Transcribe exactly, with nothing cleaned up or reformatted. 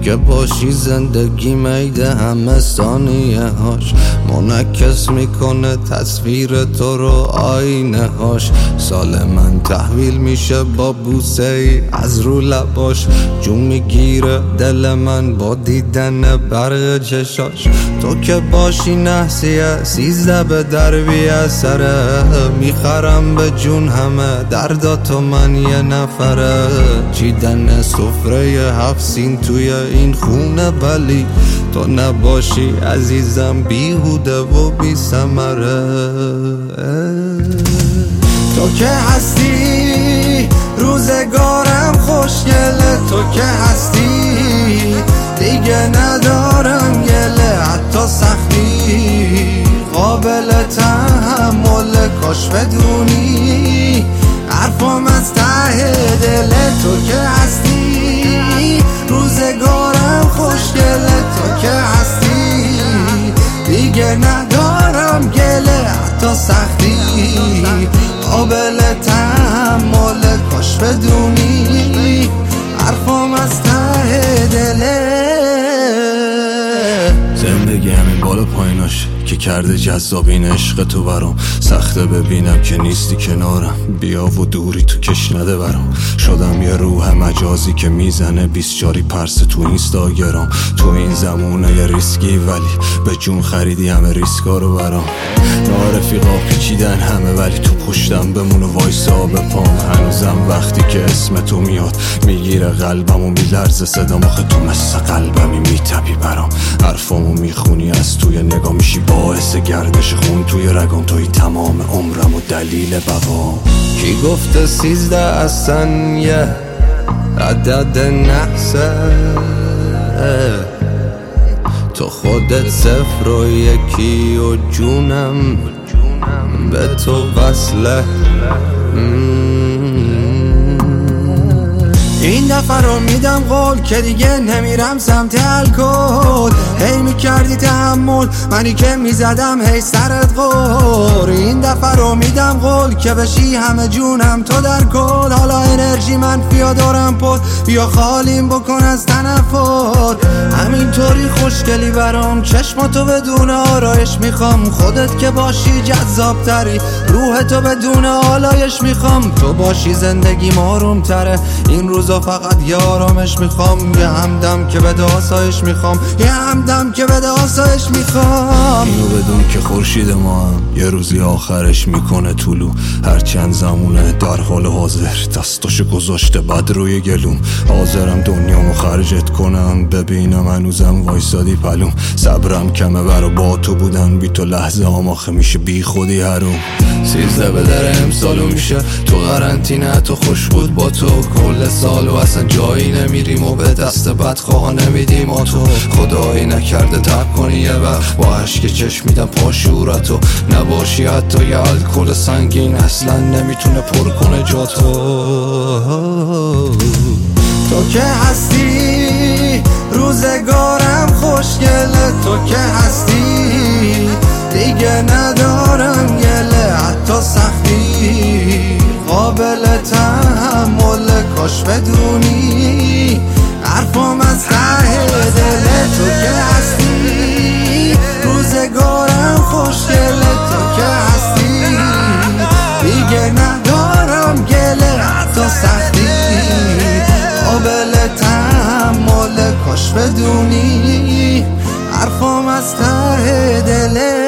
که باشی زندگی میده همه ثانیه هاش، منعکس میکنه تصویر تو رو آینه هاش. سال من تحویل میشه با بوسه ای از رو لباش، جون میگیره دل من با دیدن برق چشاش. تو که باشی نحسیه سیزده به دربی اثره، میخرم به جون همه درداتو من یه نفره. چیدن سفره هفت سین توی این خونه، ولی تو نباشی عزیزم بیهوده و بی ثمره. تو که هستی روزگارم خوشگله، تو که هستی دیگه ندارم گله. حتی سختی قابل تحمل، کاش بدونی حرفم از ته دله. تو که هستی روزگارم خوشگله، تو که هستی دیگه ندارم گله. حتی سختی قابل تحمل، کاش بدونی حرفم از ته دله. زندگی همین بالا پاییناش که کرده جذاب این عشق تو برام. سخته ببینم که نیستی کنارم، بیا و دوری تو کش نده برام. شدم یه روح مجازی که میزنه بیست جاری پرس تو اینستاگرام. تو این زمونه یه ریسکی ولی به جون خریدی همه ریسکا رو برام. نارفیقا پیچیدن همه ولی تو پشتم بمونه وایسا به پام. هنوزم وقتی که اسم تو میاد میگیره قلبم و میلرزه صدام، آخه تو مثل قلبمی میتپی برام. حرفامو میخونی از توی نگاه میشی باعث گردش خون توی رگام. توی تمام عمرم و دلیل بقام. کی گفته سیزده اصلا یه عدد نحسه؟ تو خودت صفر و یکی و جونم به تو وصله. این دفعه رو میدم قول که دیگه نمیرم سمت الکل. هی میکردی تحمل منی که میزدم هی سرت غور. این دفعه رو میدم قول که بشی همه جونم تو در کل. حالا انرژی منفیا دارم پر، بیا خالیم بکن از تنفر. همینطوری خوشگلی برام، چشماتو بدون آرایش میخوام. خودت که باشی جذاب تری، روح تو بدون آلایش میخوام. تو باشی زندگی آروم تره، این روزا فقط یه آرامش میخوام. یه همدم که بده آسایش میخوام، یه همدم که بده آسایش میخوام. اینو بدون که خورشید ما هم یه روزی آخرش میکنه طلوع. هر چند زمونه در حال حاضر دستاشو گذاشته بد روی گلوم. حاضرم دنیامو خرجت کنم ببینم هنوزم وایسادی پلوم. صبرم کمه برا با تو بودن، بی تو لحظه هم آخه میشه بی خودی حروم. سیزده به در امسالو میشه تو قرنطینه، تو خوش بود با تو کل سال و اصلا جایی نمیریم و به دست بدخواه نمیدیم. و تو خدایی نکرده تب کنی یه وقت با عشق چشم میدم پاشورتو. نباشی حتی یه الکل سنگین اصلا نمیتونه پر کنه جاتو. تو که هستی روزگارم خوشگله، تو که هستی دیگه ندارم گله. حتی سختی قابل تحمل، کاش بدونی حرفم از ته دله. تو که هستی روزگارم خوشگله، تو که هستی دیگه ندارم گله. حتی سختی قابل تحمل، کاش بدونی حرفم از ته دله.